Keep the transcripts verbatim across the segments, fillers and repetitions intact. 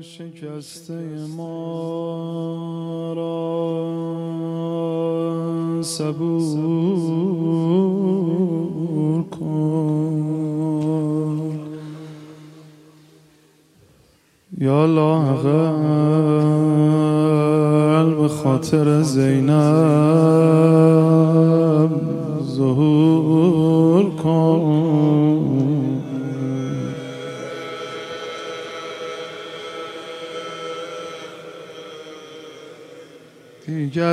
شکسته ما را صبور کن یا لااقل به خاطر زینب ظهور کن. دیگر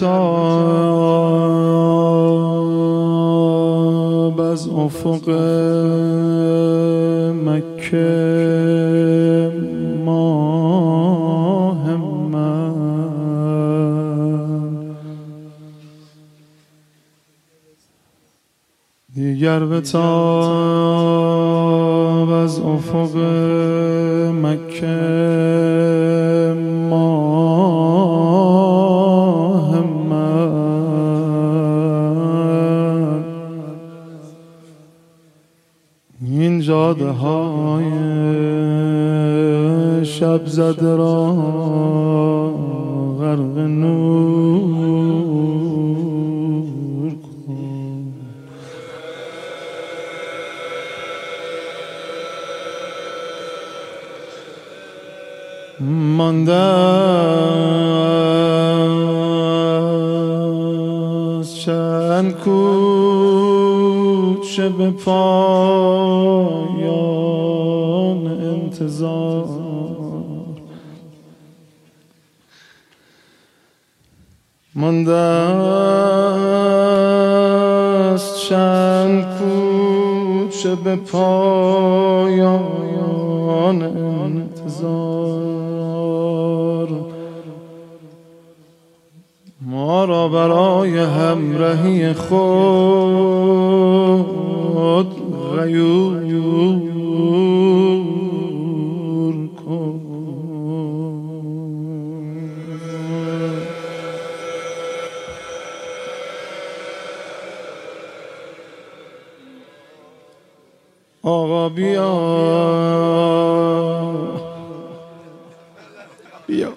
بتاب از افق مکه ماه من، دیگر بتاب از افق مکه ماه من. این جاده های شب زده را غرق نور کن. مانده است چند کوچه به پایان انتظار، مانده است چند کوچه به پایان انتظار. ما را برای همراهی خود غیور کن. آقا بیا بیا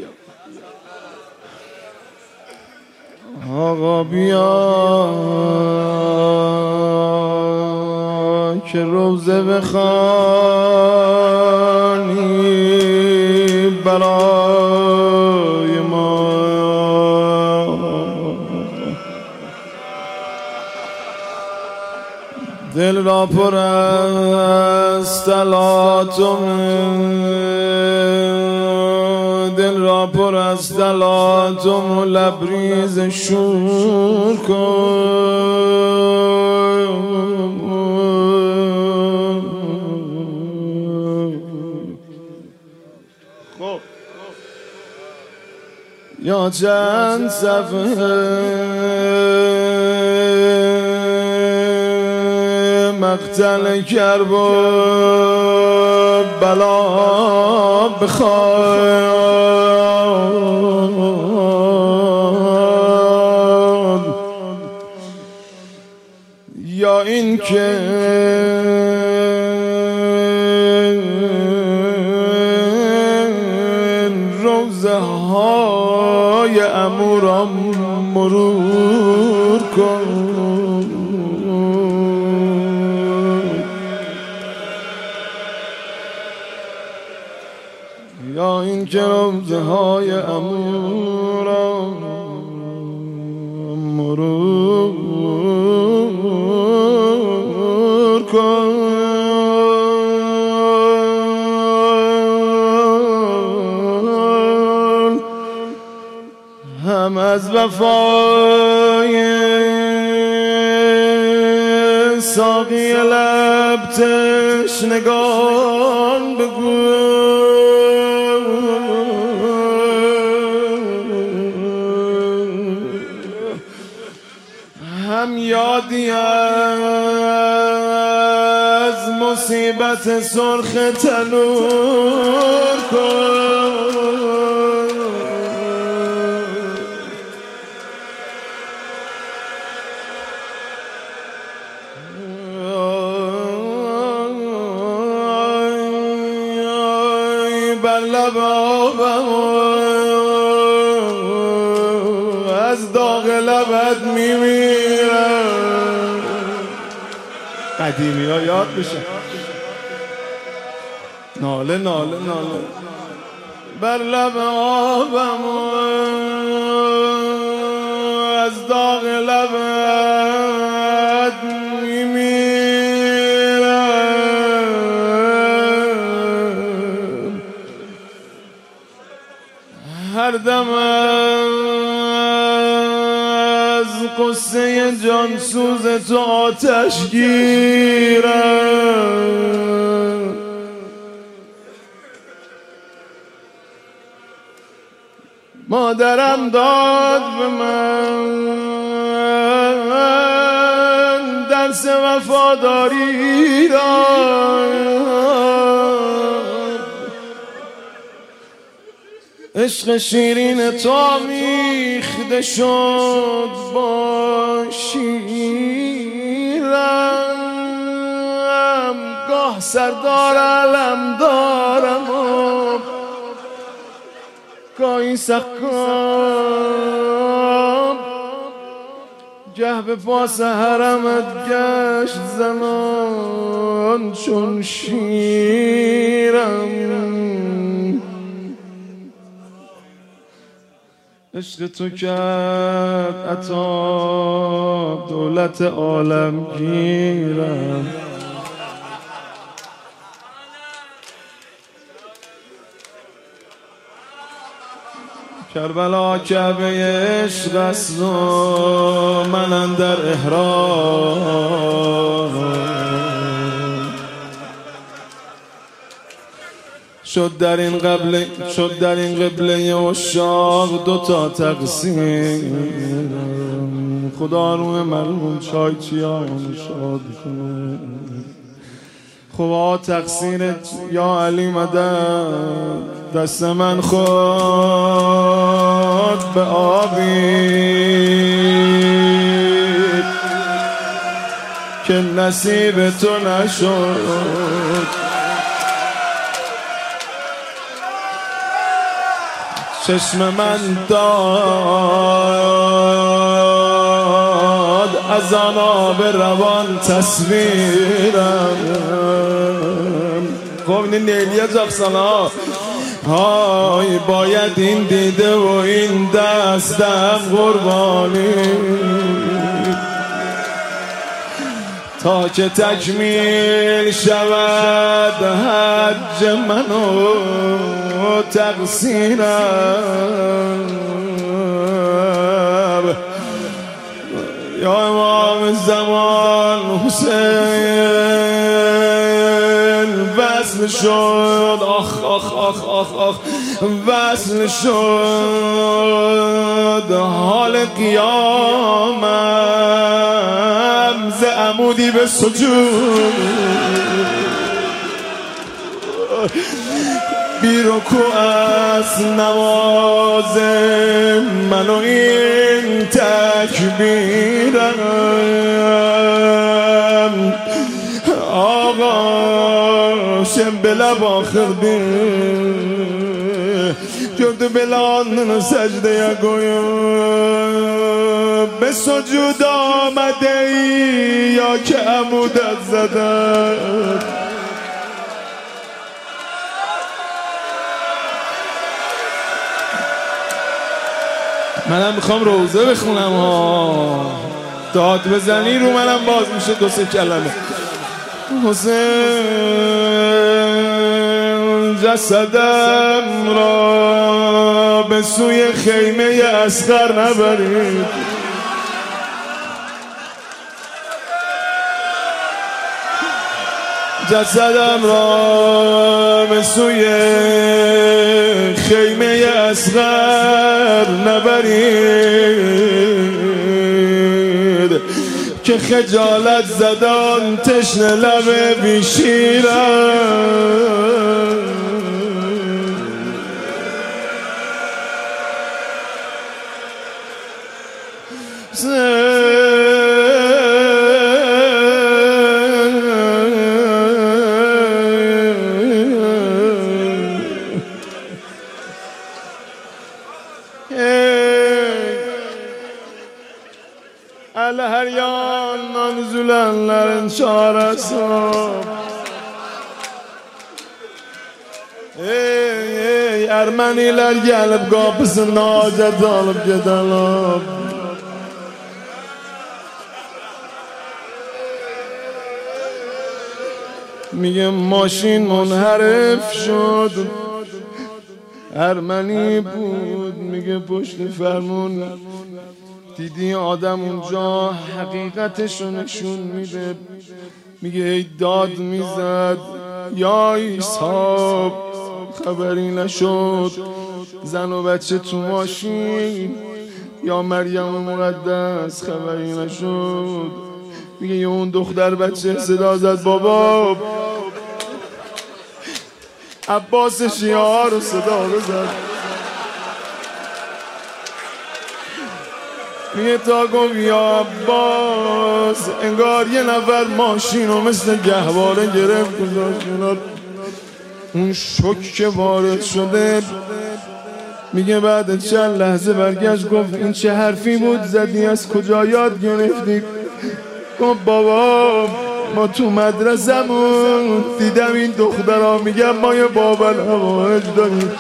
آقا بیا که روزه بخوانی برای ما. دل را پر از تلاطم، دل را پر از تلاطم و لبریز شور کن. خب یا چند صفحه مقتل کرب و بلا بخوان، یا این که روزه های عمو مرور کن. یا این که روزه های عمو را مرور کن. هم از وفای ساقی لب تشنگان بگو، هم یادی از مصیبت سرخ تنور کن. بر لب آبم از داغ لبت میمیرم. قدیمی ها یاد بشه. ناله ناله ناله بر لب آبم از داغ لبت میمیرم. هر دم از قصه جانسوز تو آتش گیرم. مادرم داد به من درس وفاداری را، عشق شیرین تو آمیخته شد با شیرم. گاه سردار علم دارم و گاهی سقام، گه به پاس حرمت گشت زمان چون شیرم. عشق تو کرد عطا دولت عالم گیرم. کربلا کعبه عشق است و من اندر احرام. شد در این قبله شد در این قبله عشاق دو تا تقسیم. خدا روی مرحوم چای چیان شاد کنه. خدا تقصیرت یا علی مدد. دست من خود به آبی که نصیب تو نشد. چشم من داد از آن آب روان تصویرم. خب این نیلیه جفسالا های باید این دیده و این دستم قربانی تا که تکمیل شود حج منو تقصیرم. یا امام زمان حسین وصل شد، آخ آخ آخ آخ آخ وصل شد. حال قیامم ز عمودی به سجود بی رکوع از نماز من و این تکبیرم. آقا شم بلب آخر بیر کرده بلان سجده یا گویم به سجود آمده ای یا که عمودت زدن. منم میخوام روزه بخونم ها، داد بزنی رو منم باز میشه دو سه کلمه. حسین جسدم را به سوی خیمه اصغر نبرید. جسدم را به سوی خیمه اصغر نبرید که خجالت زدان تشنه لب بی شیرم. چهار صبح. ey ey Ermeniler gelip kapısına hacet alıp gidelim. میگه ماشین منحرف شد، ارمنی بود. میگه پشت فرمون دیدی آدم اونجا حقیقتشو نشون میده. میگه ای داد میزد یا عیسی خبری نشد، زن و بچه تو ماشین یا مریم مقدس خبری نشد. میگه یه اون دختر بچه صدا زد بابا، عباس شیعه رو صدا بزد. میگه تا گفت یا عباس انگار یه نفر ماشین رو مثل گهواره گرفت گذاشت کنار. اون شوک که وارد شده، میگه بعد چند لحظه برگشت گفت این چه حرفی بود زدی، از کجا یاد گرفتی؟ گفت بابا ما تو مدرسمون دیدم این دخترها میگم ما یه بابل هوایج داریم.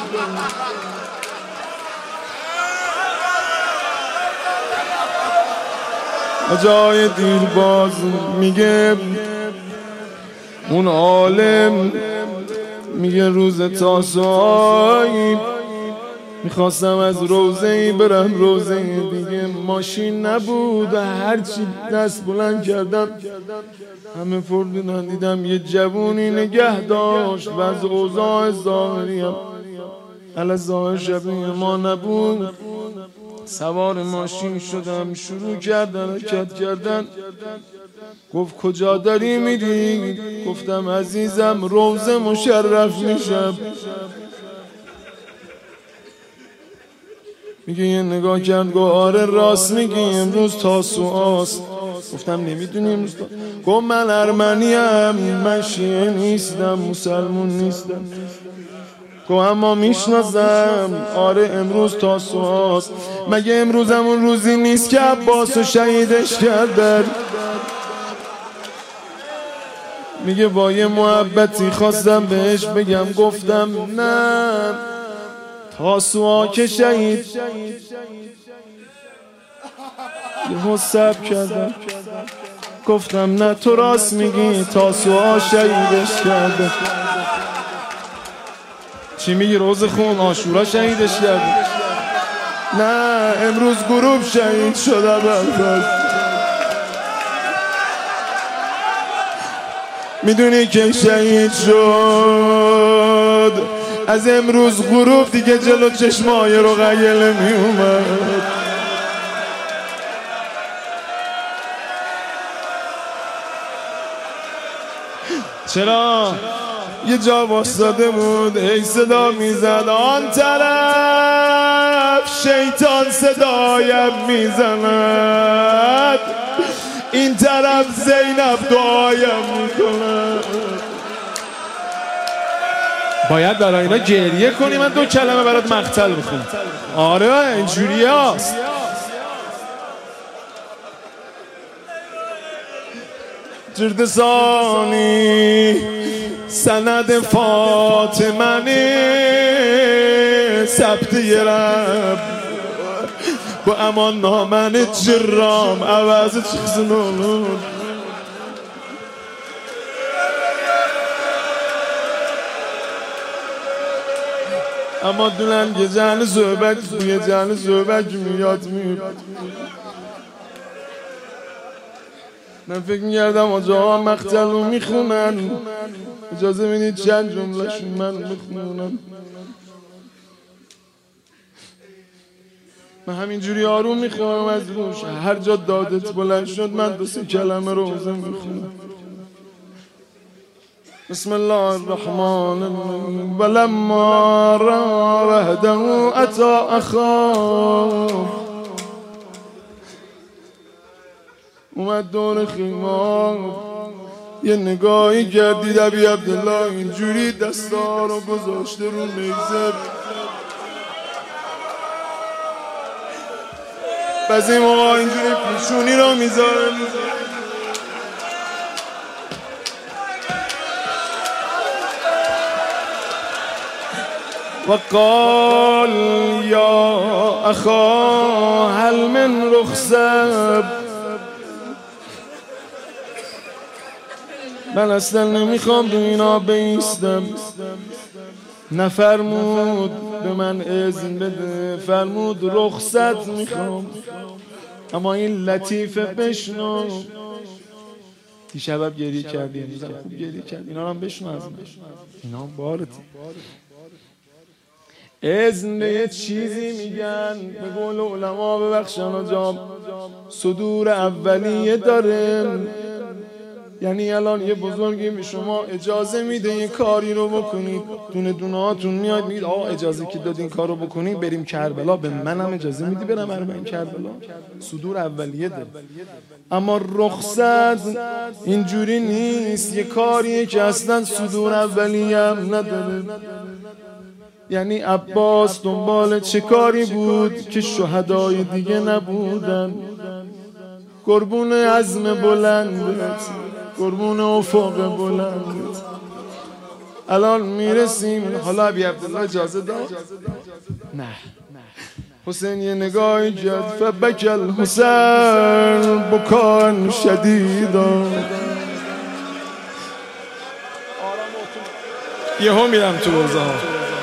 جای دیرباز میگه اون عالم میگه روز تاسوعایی میخواستم از روزه ای برم روزه دیگه، ماشین نبود و هرچی دست بلند کردم همه پردونن. دیدم یه جوونی نگه داشت و از اوضاع ظاهری هم علی ظاهر شبیه ما نبود. سوار ماشین شدم، شروع کردن حرکت کردن. گفت کجا داری میری؟ گفتم عزیزم روزه مشرف میشم. میگه یه نگاه کرد گفت آره راست میگی امروز تاسوعاست. گفتم نمیدونی امروز تا... گفت من ارمنیم، من شیعه نیستم، مسلمون نیستم. گفت اما میشناسم، آره امروز تاسوعاست. مگه امروز همون روزی نیست که عباسو شهیدش کردن؟ میگه با یه محبتی خواستم بهش بگم، گفتم نه تاسوعا که شهید. یه حساب کردم گفتم نه تو راست میگی تاسوعا شهیدش کرده. چی میگی؟ روز خون عاشورا شهیدش کرده. نه امروز گروه شهید شده برد. میدونی که شهید شد از امروز غروب دیگه جلو چشمای رو غیله می اومد. چرا؟ یه جا واسطاده بود ای صدا میزد آن طرف شیطان صدایم میزند، این طرف زینب دعایم میکند. باید برای اینا گریه کنی. من دو کلمه برات مقتل بخونم. آره اینجوری هست. جردسانی سند فاطمه ثبت رب با امان نامن جرام عوض چیز نولون. اما دولن یه جهن زوبک یه جهن زوبک میاد میاد. من فکر میگردم آجاها مقتل رو میخونن، اجازه بینید چند جملهشون من میخونم. من همینجوری آروم میخونم از روش، هر جا دادت بلند شد من دو سه کلمه روزه میخونم. بسم الله الرحمن الرحیم. ولما را وحده اتا اخاه، اومد دور خیمه یه نگاهی کردید ابی عبدالله اینجوری دستا رو گذاشته رو میزه. بعضی موقع اینجوری پیشونی رو میذاره. وقال یا اخا هل من رخصت. من اصلا نمیخوام دو اینا بیستم. نفرمود به من اذن بده، فرمود رخصت میخوام. اما این لطیفه بشنو. دیشب گریه کردی، امروز خوب گریه کرد. اینا رو هم بشنو از من. اینا هم بارتی. اذن به یه چیزی میگن، به قول علما ببخشن آجام، صدور اولیه داره. یعنی الان یه بزرگی به شما اجازه میده یه کاری رو بکنید، دونه دونه هاتون میاد میگید آقا اجازه که دادین کار رو بکنید بریم کربلا، به منم اجازه میدی برم اربعین کربلا؟ صدور اولیه داره. اما رخصت اینجوری نیست، یه کاریه که اصلا صدور اولیه هم نداره. یعنی عباس دنبال چه کاری بود که شهدای دیگه نبودن؟ قربون عزم بلندت، قربون افق بلندت. الان میرسیم. حالا ابی عبدالله اجازه داد؟ نه. حسین یه نگاهی کرد، فبک الحسین بکان شدیدا. یه هم میرم تو روزه ها.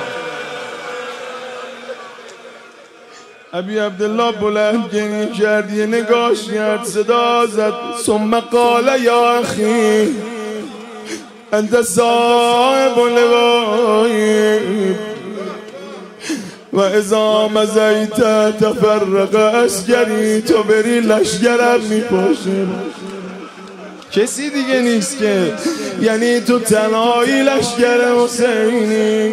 ابی عبدالله بلند گریه کرد، یه نگاش کرد، صدا زد، ثم قال یا اخی انت صاحب لوایی و اذا مزیت تفرق اسکری. تو بری لشگرم میپاشه، کسی دیگه نیست که، یعنی تو تنهایی لشگر حسینی.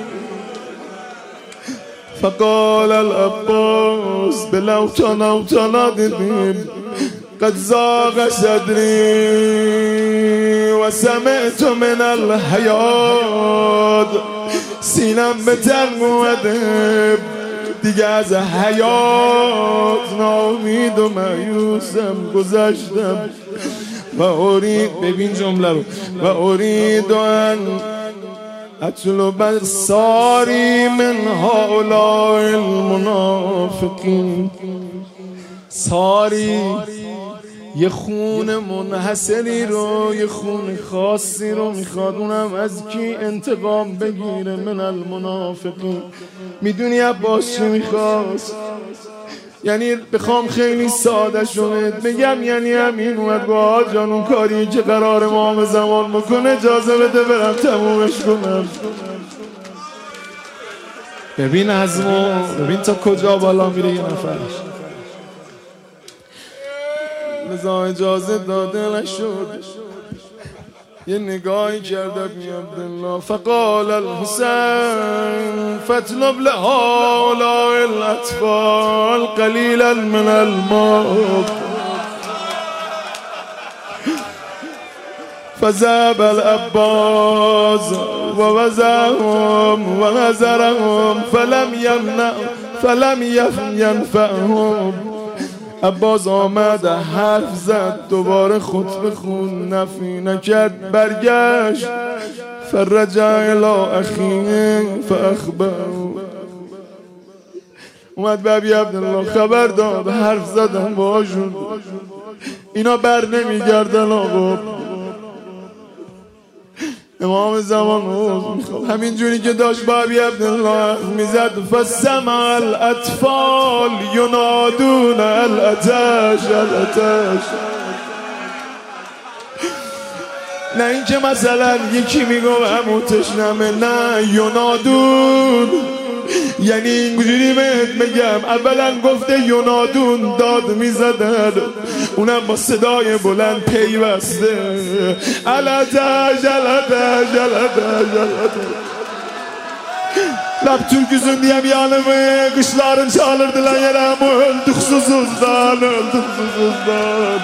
فقال العباس بلوتان اوتانا دیدیم قد زاغ صدری و سمعت من الحیات. سینم به تنگ اومده دیگه، از حیات ناامید و مایوسم، گذشتم. و ارید، ببین جمله رو، و ارید ان اطلب ساری من هؤلاء المنافقین. ساری یه خون منحصری رو، یه خون خاصی رو میخواد، اونم از کی؟ انتقام بگیره من المنافقین. میدونی عباس چی میخواست؟ یعنی بخوام خیلی ساده شد بگم، یعنی همین اومد با جان اون کاری که قرار امام زمان بکنه اجازه بده برم تمومش کنم. ببین عزمو، ببین تا کجا بالا میره یه نفرش. لذا اجازه داده نشد. یه نگاهی کرده ابی عبدالله، فقال الحسین فاطلب لهؤلاء الاطفال قلیلا من الماء. فذهب العباس ووزعهم ونظرهم فلم يمنع فلم ينفعهم. عباس آمد حرف زد، دوباره خطبه خون، نفی نکرد، برگشت. فرجع الی اخیه فاخبره. اومد به ابی عبدالله خبر داد، حرف زدن باشون، اینا بر نمیگردن آقا. امام زمان همین جوری که داشت با ابی عبدالله میزد، فسمع الاطفال ینادون الاتش الاتش. نه اینکه مثلا یکی میگو همون تشنمه، نه، ینادون یعنی اینجوری بهت بگم، اولا گفته ینادون داد میزدن، اونم با صدای بلند پیوسته، الاتش الاتش الاتش الاتش. Lap türküsün diye bir yanımı kışların çalırdılar yerem, öldük susuzdan, öldük susuzdan.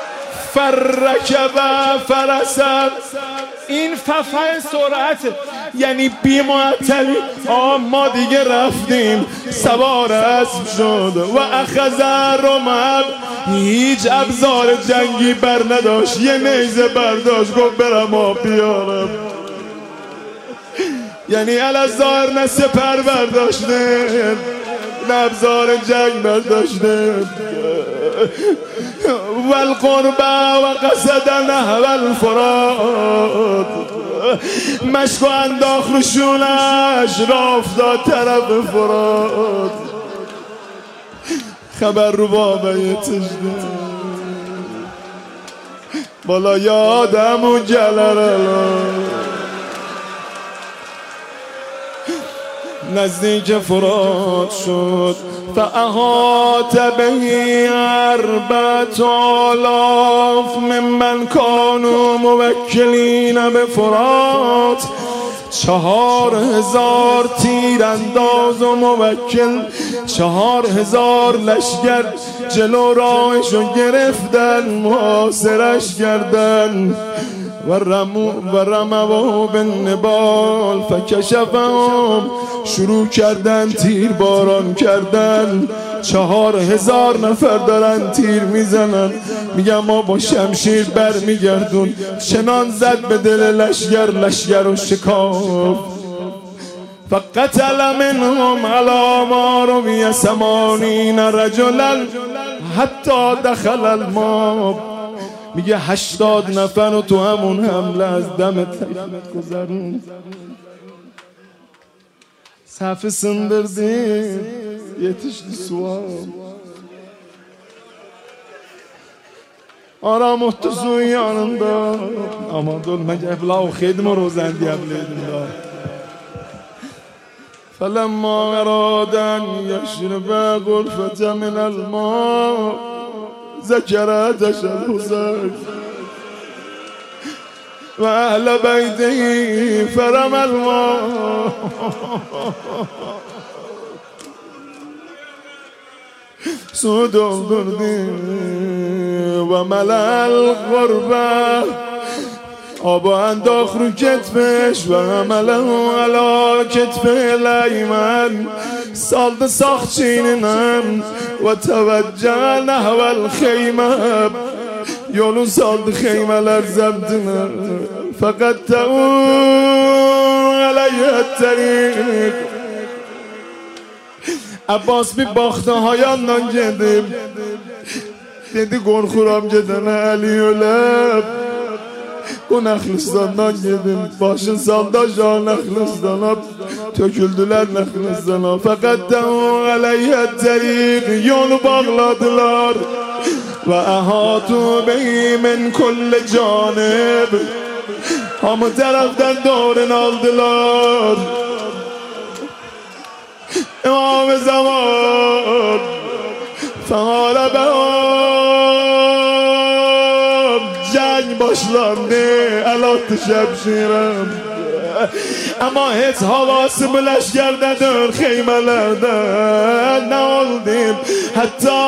فرکب فرسم. این ففه سرعت یعنی بی معطلی ما دیگه رفتیم. سوار اسب شد و اخذ رمح، هیچ ابزار جنگی بر نداشت، یه نیزه برداشت گفت برم آب بیارم. یعنی الازار نه سپر برداشته نه ابزار جنگ برداشته. و القربه و قصد نحو الفرات، مشک و انداخت رو شونش را افتاد طرف فرات. خبر رو بابه تشده بالا یادم و جلال نزدیک فرات شد. فاحاط به اربعة آلاف ممن کانوا موکلین به فرات. چهار هزار تیرانداز و موکل، چهار هزار لشگر جلو راهشو گرفتن، محاصرش کردن. و رمو و رموا بالنبال فکشفهم، شروع کردن تیر باران کردن. چهار هزار نفر دارن تیر میزنن، میگم ما با شمشیر بر میگردون. چنان زد به دل لشگر، لشگر و شکاف. فقتل منهم علی ما روی ثمانین رجلا حتی دخل الماء. میگه هشتاد نفر رو تو همون حمله از دم تیرت گذرون. صفı sındırdı, yetişti suam. Aramuhtu suyun yanında. Aman dolma gevla o khidmi rozan diyebilirdim da. فلما أراد أن يشرب غرفة من الماء ذكر تشهد وأهل بيته فرمى الماء. سو doldurdu و ملأ الغربة، آب انداخت رو کتفش و عمله علا کتف الایمن، سالد ساخت چینینم و توجه نحو الخیمه، یولون سالد خیمه لر زبدنه. فقط تاون علیه الطریق. عباس bir baktı hayandan geldim, dedi korkuram gidene Ali ölüp. Bu Nəxlistandan gedim, başın salda can Nəxlistana, töküldüler Nəxlistana. Fakat təun əleyhə təriq, yolu bağladılar. Və əhatu beyi min kulli canib, hamı tərəfdən doğrun aldılar. İmam-ı zaman fəqalə bəham, jang başlandı, el attı şemşirem. Ama hiç havası bu leşkerdedir xeymelerden. Ne oldum hatta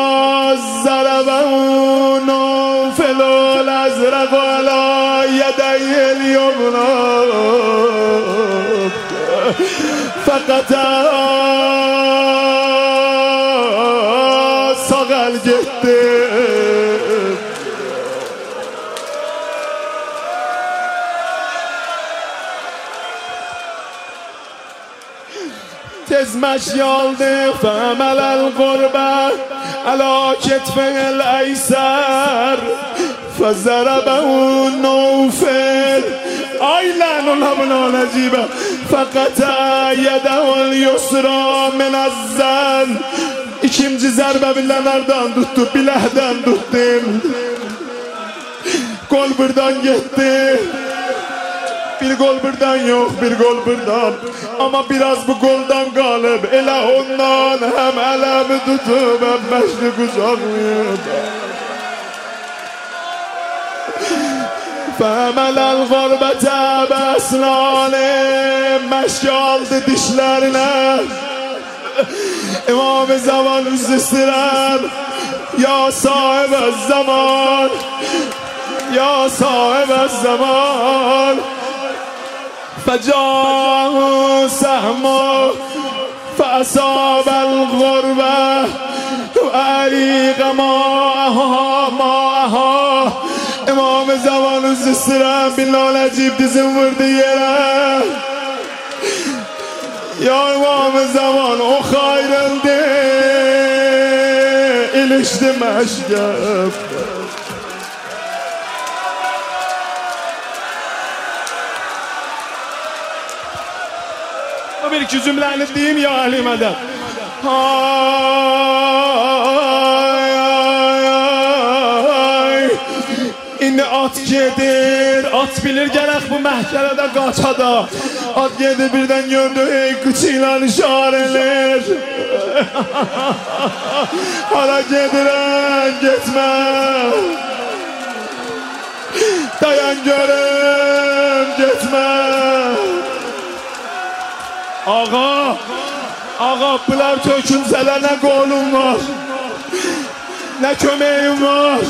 zarabunu filol azraq ala yedeyil yumna. Fakat sağal gitti. تزمش یالده فعمل القربه علا کتف الایسر فضربه نوفل. آی لعن الله نجیبه. فقطع یده الیسرا من الزن. İkinci zərbə bilələrdən tutdu, biləhdən tuttum. Gol buradan gitti. Bir gol buradan yok, bir gol buradan. Ama biraz bu goldan qalıb. Elə ondan hem ələmi tutub, hem məşli qucaqlayıb. Fəmələl qorbətə bəsnanı, məşk aldı dişlərinə. İmam-ı zaman üstüstürəm. Ya sahib zaman, ya sahib zaman. فجاء سهم فأصاب الغربة وأريق ماءها ماءها امام زمان الزسترم بلال عجیب دزم ورده یره یا امام زمان او خیرنده ilişti meşgef o bir iki cümleni diyeyim ya ahli medet. Ay ay ay İndi at gedir, at bilir gerek bu məhkərədə qaçada. At gedir birdən gördü ey qıçıyla işarələr. Hara gedirəm getmə dayan görüm getmə. Ağa ağa bunlar tökünsələr nə qolum var nə köməyim var.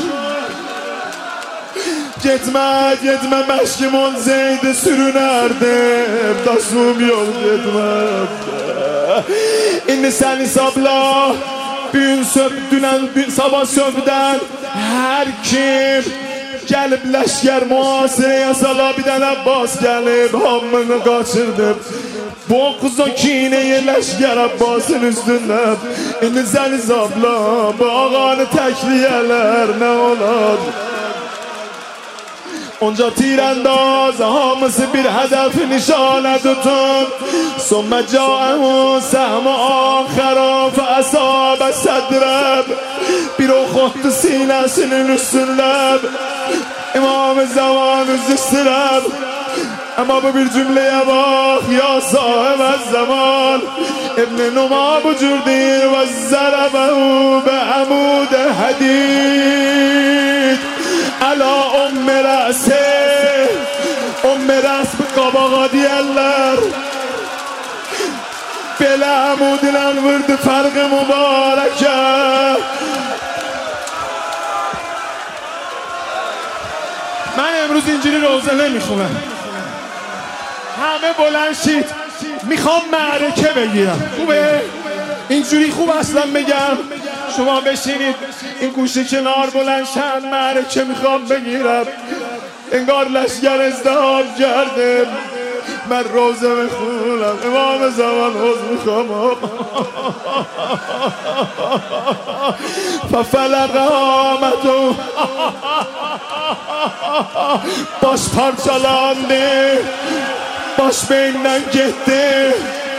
Getmə getmə məşkim on zeydi sürünərdim daşım yol getməm. İndi sən hesabla gün söp dünən sabah söpdən hər kim gəlib ləşkər mühasirəyə sala bir dənə Abbas gəlib hamını qaçırdım. Boğuz o kineyi ləşkər Abbasın üstündən. İndi sən hesabla bu ağanı təkliyələr nə olar. Onca tirandaz hamısı bir hedef nişane tutun. Sonra ca'u sehm ahara fe asabe sedreb. Bir o khottu sinesinin üstünleb. İmam-ı zaman üzdüstüreb. Ama bu bir cümleye bak ya sahib zaman. İbn-i Numa bu cürdür ve zerebehu be amud hadid. Ala ام رأسه ام رأس به qabağa deyərlər. Belə əmudilə vurdu fərqi mübarəkə. من امروز اینجوری روزه نمیخونم. همه بلند شید میخوام معرکه بگیرم. خوبه؟ اینجوری خوب اصلا بگم شما بشینید این گوشه کنار بلند شن معرکه میخوام بگیرم. انگار لشگر ازدهام کردم من روزه بخونم. امام زمان حوض میخوام ففلق آمدو baş parçalandı baş beyinden gitti.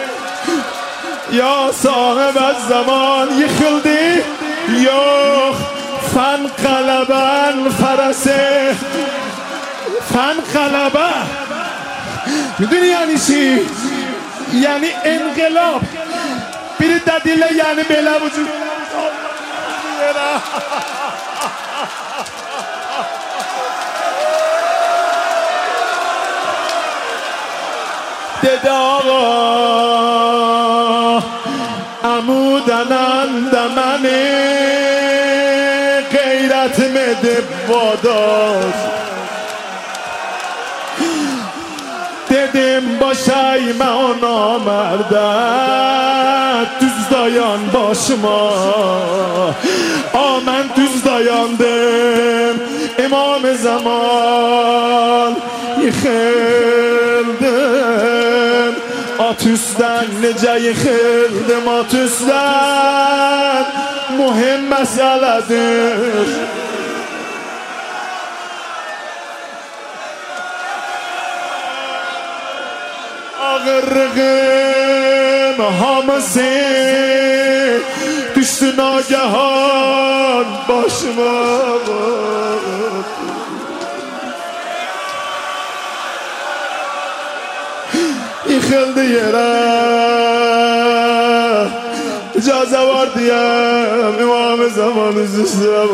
Ya sahib zaman yıkıldı yok fen kalaben ferase fen kalaba میدونی یعنی چی؟ یعنی انقلاب. biri dediyle yani belə vücud dedi ağa عمودنند منی غیرت مده واداز. dedim başayma o namerdet düz dayan başıma. Aa mən düz dayandım İmam-ı zaman yıkıldım. At üstdən necə yıxıldım at üstdən mühim məsələdir. Ağırlığım hamısı düşdü nagahan başıma. Yıkıldı yere icazə var diyem İmam-ı zaman üzdüstürem.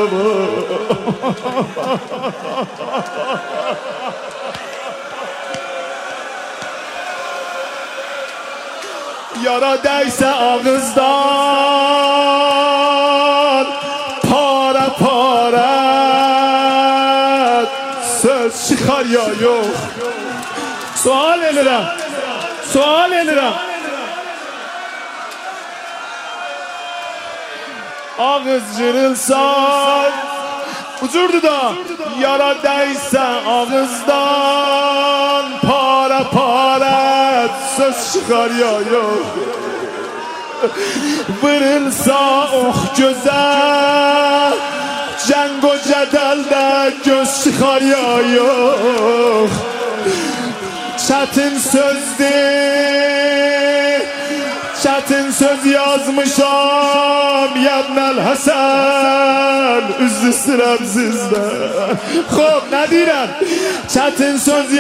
Yara dəysə ağızdan para para söz çıxar ya yox. Sual ederim. Sual ederim. Ağız cırılsan ucurdu da yara değse ağızdan para para söz çıkar ya yok. Vırılsa oh göze cenk o cedelde göz çıkar ya yok. Çetin sözdü, çetin söz yazmışam Yadnel Hasan üzlü sıram sizde. Xo'p, ne deyirəm? Çetin söz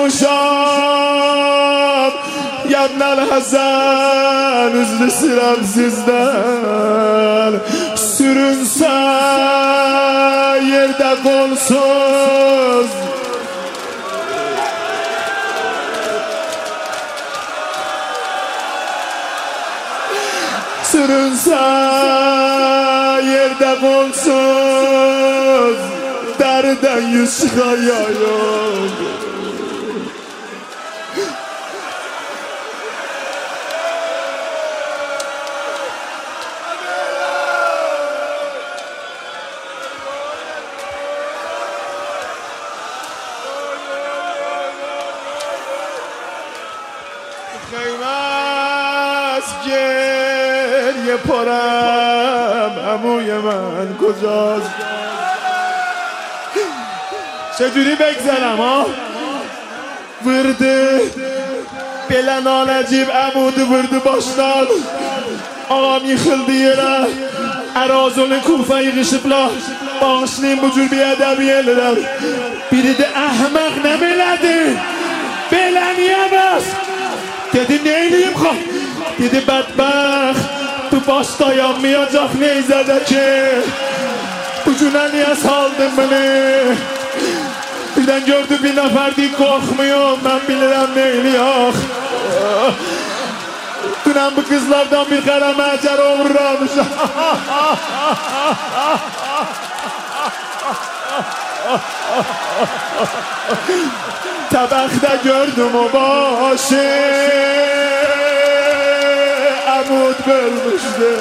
yazmışam Yadnel Hasan üzlü sıram sizden. Sürünse yerde kolsuz Sürünse yerde kolsuz derden yüz çıkar ya yok. Kıymaz geriye پرم عموی من کجاست چجوری بگذرم ها ورده بلن نجیب عمود ورده baştan ağam yıkıldı yere Erazolun kufa yığışıblar bağışlayın bu cür bir edebi yerler biri de ahmak ne beledi belen yemez dedi neyliyim ha dedi bedbaxt tu baş dayanmayacak neyzede ki bu cüne niye saldın beni birden gördü bir nefer değil korkmuyorum ben bilirim neyli yok dünen bu kızlardan bir kere mecer uğramış tabakta gördüm o başı Amut bölmüştü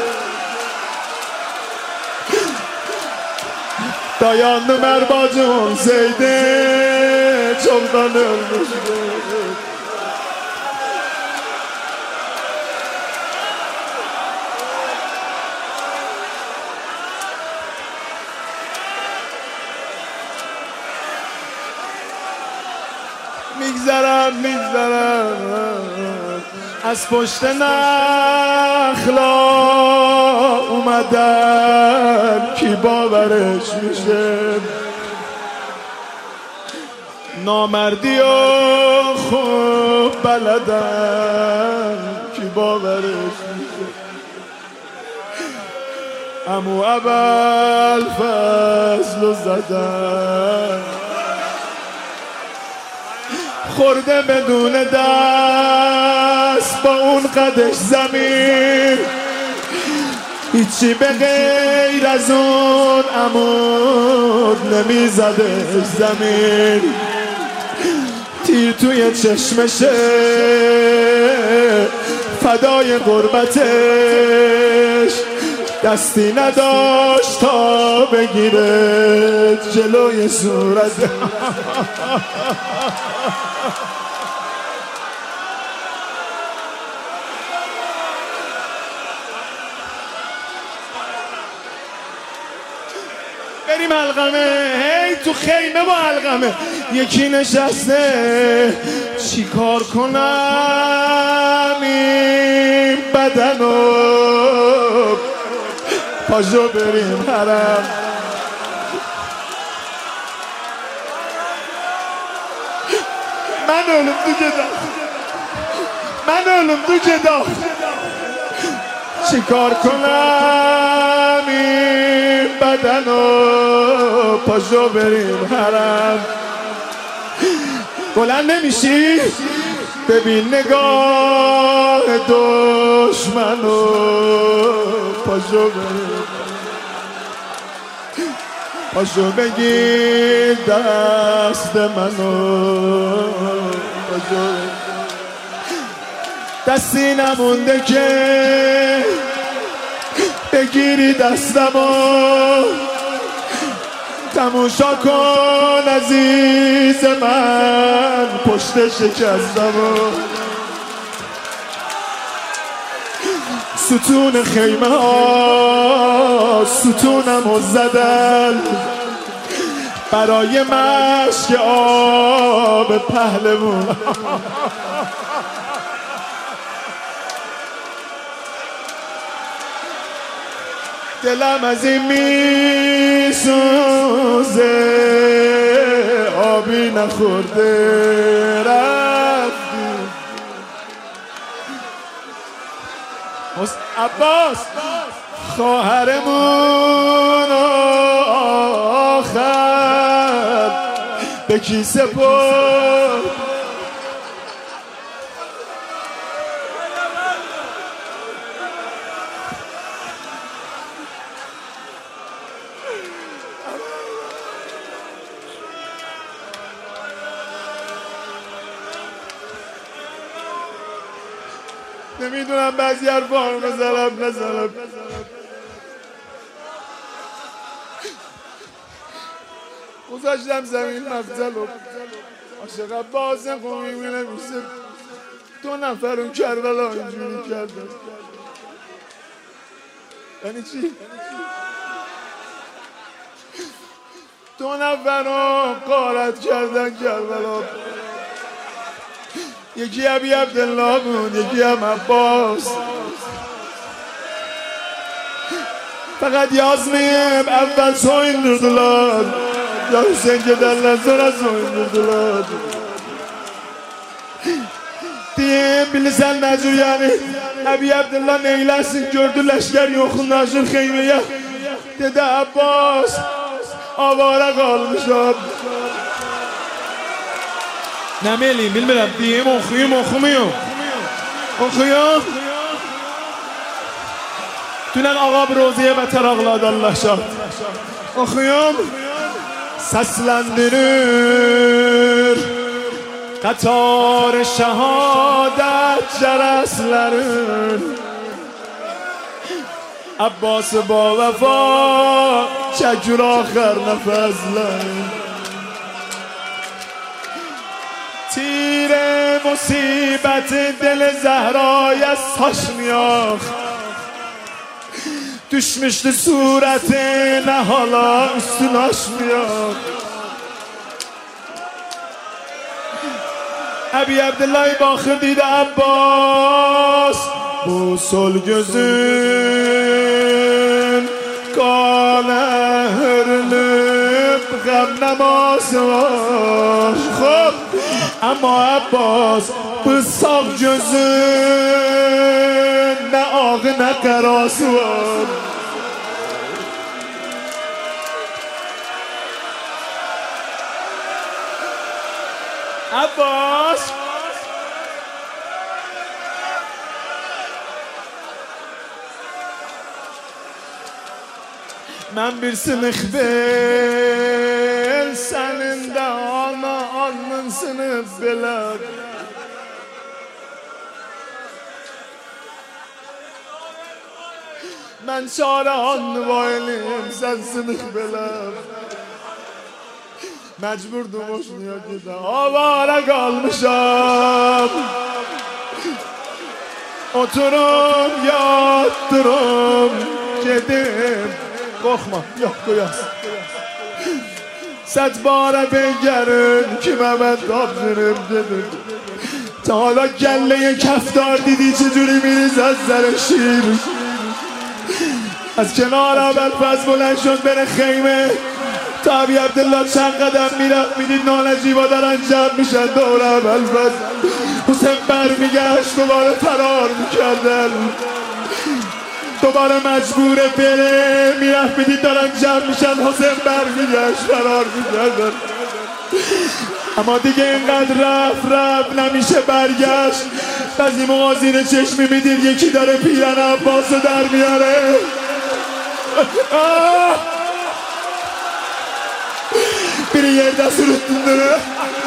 dayandım her bacım olsaydı çoktan ölmüştü میگذرم میگذرم از پشت نخلا اومدن کی باورش میشه نامردی و خوب بلدن کی باورش میشه امو اول فضل و زدن خورده بدون دست با اون قدش زمین هیچی به غیر از اون عمود نمیزده زمین تیر توی چشمشه فدای غربتش دستی نداشت تا بگیره جلوی صورت بریم علقمه هی تو خیمه با علقمه یکی نشسته چی کار کنم این بدنو پاشو بریم حرم من ölüm تو گدا من ölüm تو گدا چی کار کنم این بدنو پاشو بریم حرم بلند نمیشی ببین نگاه دشمنو پاشو بریم پاشو بگیر دست منو، پاشو دستی نمونده که بگیری دستمو، تماشا کن عزیز من پشت شکستمو. ستون خیمه ها ستونمو زدن برای مشک آب پهلوون. دلم از این میسوزه آبی نخورده رفتی. عباس خواهرمون آخر به کی سپرد؟ نمیدونم بعضی حرفا رو بزنم نزنم. گذاشتم زمین مفضل و عاشق باز قومی مینویسه دو نفر اون کربلا اینجوری کردن. یعنی چی؟ دو نفر رو غارت کردن کربلا. یکی ابی عبدالله بود یکی هم عباس. فقط yazmayayım evvel soyundurdular ya Hüseyin giderler sonra soyundurdular diye bilirsen Necur yani Ebi Abdullah neylersin gördü leşker yokun Necur Xeymeye dedi Abbas avara kalmışam. Ne meliyim bilmirəm diyeyim okuyum okumuyum okuyum. Dünən ağa bir roziyə bətər ağladı Allah şahid. Oxuyum. Səsləndirir qatar şəhadət cərəslərin Abbas ba vəfa çəkir axır nəfəslərin تیر مصیبت دل زهرای saçmıyor Düşmüştü suretine hala üstün açmıyor Ebi Abdullah'ı bakır dedi Abbas Bu sol gözün kale hürlüp gam namazı var Khub Ama Abbas bu sağ gözün ne ağı ne karası var Abbas Ben bir sınıf bel senin de ana anın sınıf beler Ben çare anlı vayliyim sen sınıf beler Mecburdum hoşnuya giden avara kalmışam Oturum yattırım gedim Korkma yok koyas Set bara begerin kime ben tabzırım dedim Ta hala kelleye keftar didi çecuri miriz az zerşir از کنار ابوالفضل بلند شد بره خیمه تا ابی عبدالله چند قدم میرفت میدید نانجیبا دارن جمع میشن دور ابوالفضل حسین برمیگشت دوباره فرار میکردن دوباره مجبوره بره میرفت میدید دارن جمع میشن حسین برمیگشت فرار میکردن اما دیگه اینقدر رفت رفت نمیشه برگشت بعضی موقع زیر چشمی میدید یکی داره پیرن عباس رو در میاره Beni yerde sürüttündür.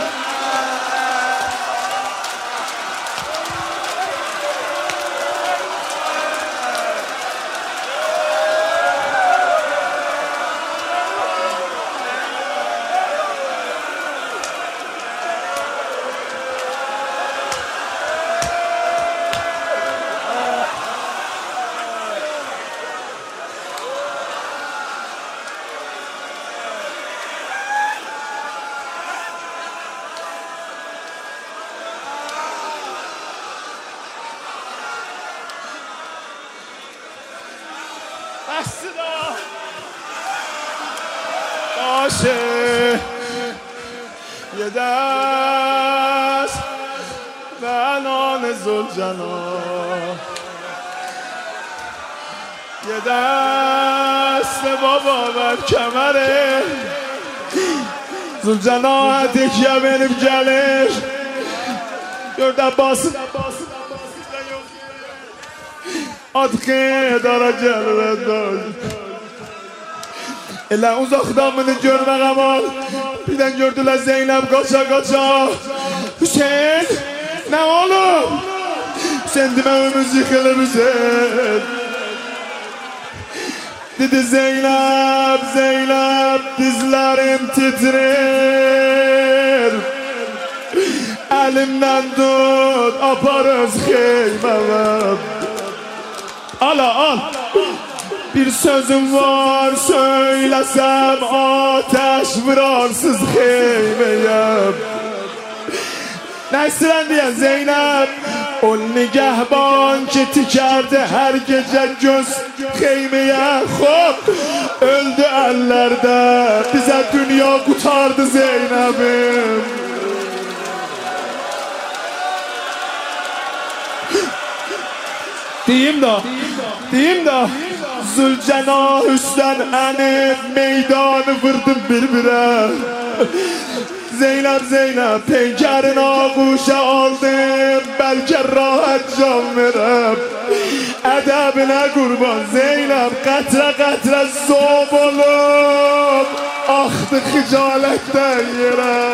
بسدا باشه یه دست بنان زلجنا، یه دست بابا بر کمره زلجنا تکیه benim gelir Gördüm basın Atkı dara gelir Elə uzaqdan bunu görmək amal Birdən gördülər Zeynəb qaça qaça Hüseyin nə olur? Hüseyin deməyimiz yıxılır Hüseyin Dedi Zeynəb, Zeynəb dizlərim titrir Əlimdən tut aparız xeyməməm Ala al Bir sözüm var söylesem ateş vurarsız xeymeyem Ne istiren diyen Zeynep O nigehban ki tikerdi her gece göz xeymeye Hop öldü ellerde bize dünya kurtardı Zeynep'im Diyeyim da Diyeyim da Zülcena üstten enip meydanı vırdım birbirine Zeynep Zeynep peykerin ağuşa aldım Belki rahat can verem Edebine kurban Zeynep Qatra qatra zob olup Aktı xicaletten yere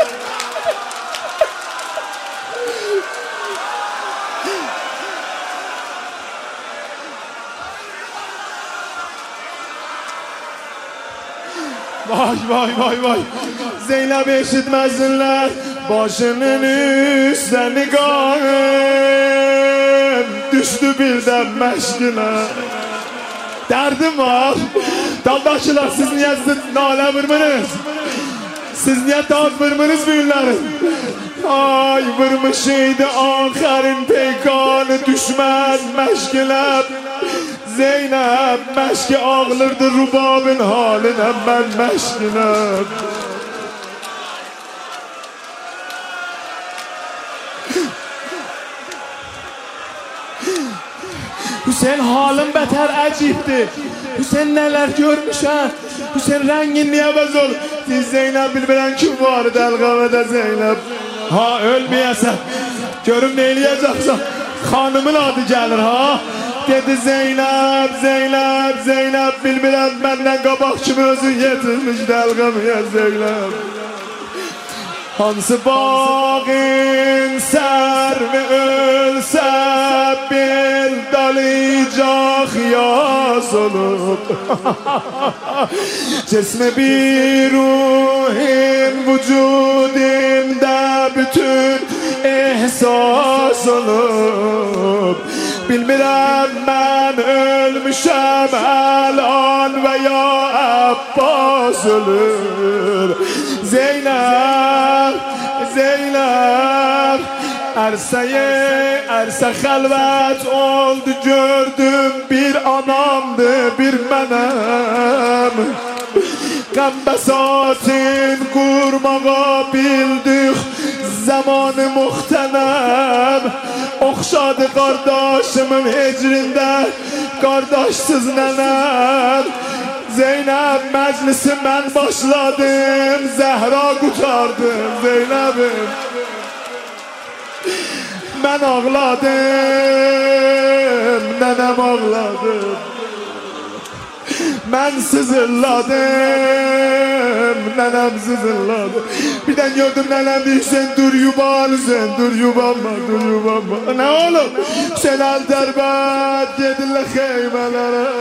Vay vay vay vay Zeynep eşitmesinler Başının üstüne nigahım Düştü birden meşgine Derdim var Daldaşılar siz niye nale vurmanız Siz niye dağıt vurmanız büyünlerin Ay vurmuşydı ahırın peykanı düşman meşgile Zeynep meşki ağlırdı rubabın haline ben meşkine Hüseyin halın beter acipti Hüseyin neler görmüş ha Hüseyin rengin niye bez ol Siz Zeynep bilmeden kim vardı elgamede Zeynep Ha ölmeyesen Görüm neyleyeceksen Hanımın adı gelir ha Dedi Zeynep, Zeynep, Zeynep Bilmirəm məndən qabaq kimi özü yetirmiş dəlqəmiyə Zeynep Hansı bağın sərvi ölsə bir dalayacaq yaz olub Cismi bir ruhim vücudimdə bütün ihsas olub Bilmirəm mən ölmüşəm əlan və ya Abbas ölür Zeynep, Zeynep Ərsəyə, ərsə xəlvət oldu gördüm Bir anamdı, bir mənəm Qəmbəsatin qurmağa bildik Zamanı muhtenəm Oxşadı qardaşımın hecrində Qardaşsız nənəm Zeynep məclisi mən başladım Zəhra qutardım Zeynep'im Mən ağladım Nənəm ağladım Mən sızırladım nenem sızırladı. Birden gördüm nenem diyor sen dur yubanı sen dur yubanma dur yubanma. Ne oğlum? Sen al derbet yedinle heymelere.